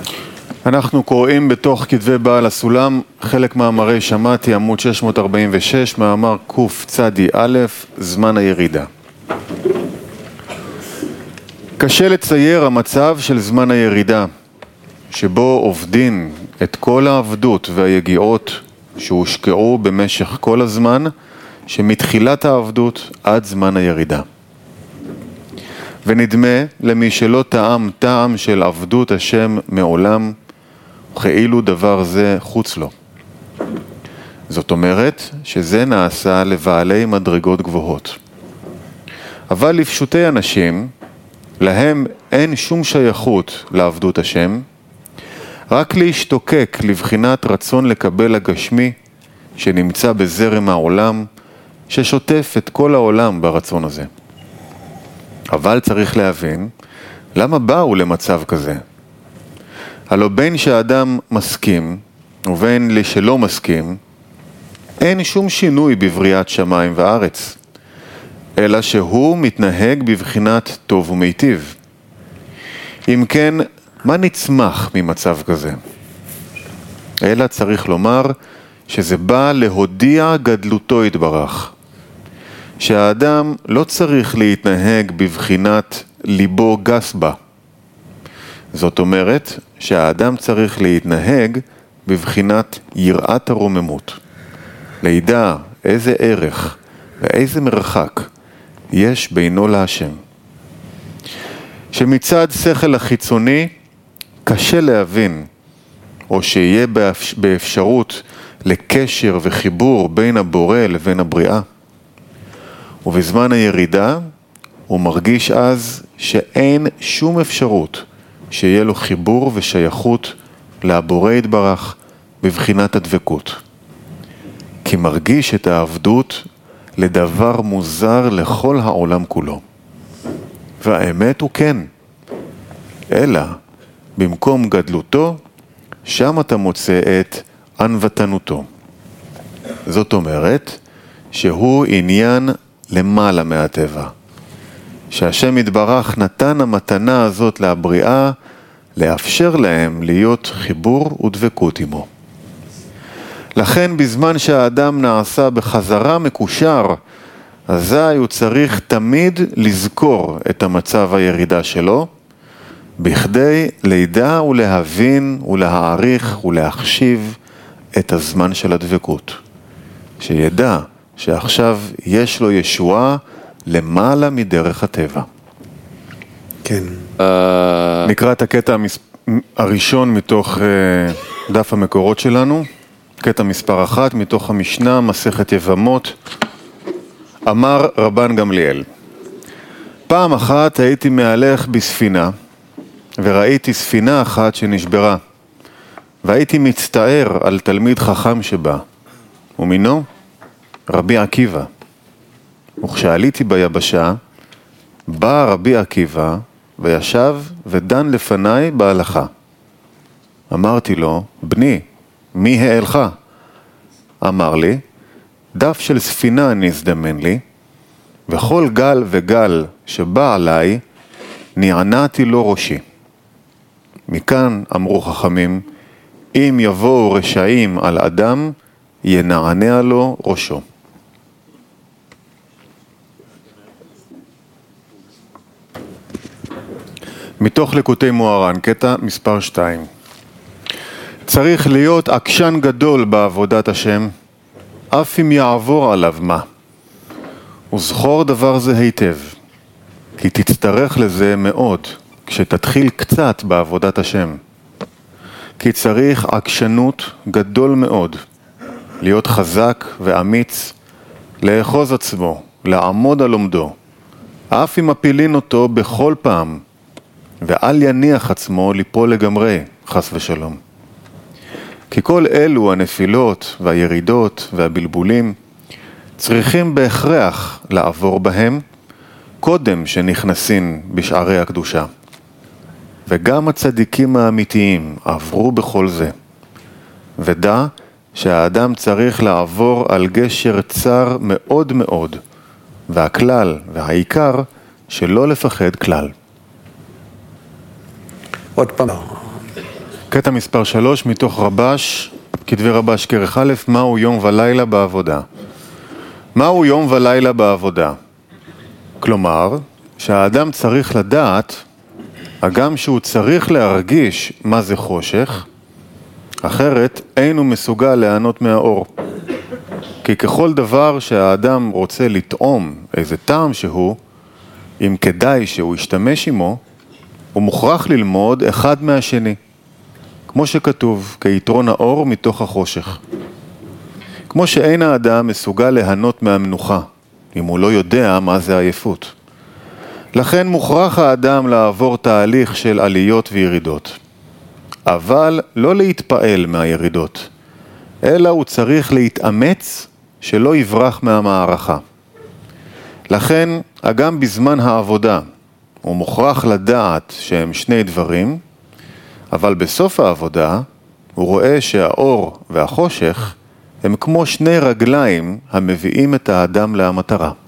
אנחנו קוראים בתוך כתבי בעל הסולם, חלק מאמרי שמעתי, עמוד 646, מאמר קצ"א, זמן הירידה. קשה לצייר המצב של זמן הירידה, שבו עובדים את כל העבדות והיגיעות שהושקעו במשך כל הזמן, שמתחילת העבדות עד זמן הירידה. ונדמה למי שלא טעם של עבדות השם מעולם, וכאילו דבר זה חוץ לו. זאת אומרת שזה נעשה לבעלי מדרגות גבוהות. אבל לפשוטי אנשים, להם אין שום שייכות לעבדות השם, רק להשתוקק לבחינת רצון לקבל הגשמי שנמצא בזרם העולם, ששוטף את כל העולם ברצון הזה. אבל צריך להבין, למה באו למצב כזה? הלא בין שהאדם מסכים ובין שלא מסכים, אין שום שינוי בבריאת שמיים וארץ, אלא שהוא מתנהג בבחינת טוב ומיטיב. אם כן, מה נצמח ממצב כזה? אלא צריך לומר שזה בא להודיע גדלותו יתברך, שהאדם לא צריך להתנהג בבחינת ליבו גס בה. זאת אומרת שהאדם צריך להתנהג בבחינת יראת הרוממות, לידע איזה ערך ואיזה מרחק יש בינו להשם. שמצד שכל החיצוני קשה להבין, או שיהיה באפשרות לקשר וחיבור בין הבורא לבין הבריאה. ובזמן הירידה הוא מרגיש אז שאין שום אפשרות שיהיה לו חיבור ושייכות לבורא יתברך בבחינת הדבקות. כי מרגיש את העבדות לדבר מוזר לכל העולם כולו. והאמת הוא כן. אלא במקום גדלותו, שם אתה מוצא את ענוותנותו. זאת אומרת שהוא עניין למעלה מהטבע. שהשם יתברך נתן המתנה הזאת לבריאה, לאפשר להם להיות חיבור ודבקות עמו. לכן בזמן שהאדם נעשה בחזרה מקושר, אזי הוא צריך תמיד לזכור את המצב הירידה שלו, בכדי לידע ולהבין ולהעריך ולהחשיב את הזמן של הדבקות. שידע שעכשיו יש לו ישועה למעלה מדרך הטבע. כן. נקרא את הקטע הראשון מתוך דף המקורות שלנו, קטע מספר 1 מתוך המשנה, מסכת יבמות. אמר רבן גמליאל, פעם אחת הייתי מהלך בספינה, וראיתי ספינה אחת שנשברה, והייתי מצטער על תלמיד חכם שבה, ומינו רבי עקיבא. וכשעליתי ביבשה, בא רבי עקיבא וישב ודן לפניי בהלכה. אמרתי לו, בני, מי העלך? אמר לי, דף של ספינה נזדמן לי, וכל גל וגל שבא עליי, נענעתי לו ראשי. מכאן אמרו חכמים, אם יבואו רשעים על אדם, ינענע לו ראשו. מתוך לקוטי מוהר"ן, קטע מספר 2. צריך להיות עקשן גדול בעבודת השם, אף אם יעבור עליו מה. וזכור דבר זה היטב, כי תצטרך לזה מאוד כשתתחיל קצת בעבודת השם. כי צריך עקשנות גדול מאוד, להיות חזק ואמיץ, לאחוז עצמו, לעמוד על עומדו, אף אם מפילין אותו בכל פעם, ואל יניח עצמו ליפול לגמרי, חס ושלום. כי כל אלו הנפילות והירידות והבלבולים צריכים בהכרח לעבור בהם קודם שנכנסים בשערי הקדושה. וגם הצדיקים האמיתיים עברו בכל זה. ודע שהאדם צריך לעבור על גשר צר מאוד מאוד, והכלל והעיקר שלא לפחד כלל. עוד פעם. קטע מספר 3 מתוך רבש, כתבי רבש כרך א', מהו יום ולילה בעבודה? מהו יום ולילה בעבודה? כלומר, שהאדם צריך לדעת, הגם שהוא צריך להרגיש מה זה חושך, אחרת אין הוא מסוגל ליהנות מהאור. כי ככל דבר שהאדם רוצה לטעום איזה טעם שהוא, אם כדאי שהוא ישתמש עמו, הוא מוכרח ללמוד אחד מהשני. כמו שכתוב, כיתרון האור מתוך החושך. כמו שאין האדם מסוגל ליהנות מהמנוחה, אם הוא לא יודע מה זה עייפות. לכן מוכרח האדם לעבור תהליך של עליות וירידות. אבל לא להתפעל מהירידות, אלא הוא צריך להתאמץ שלא יברח מהמערכה. לכן, גם בזמן העבודה, הוא מוכרח לדעת שהם שני דברים, אבל בסוף העבודה הוא רואה שהאור והחושך הם כמו שני רגליים המביאים את האדם למטרה.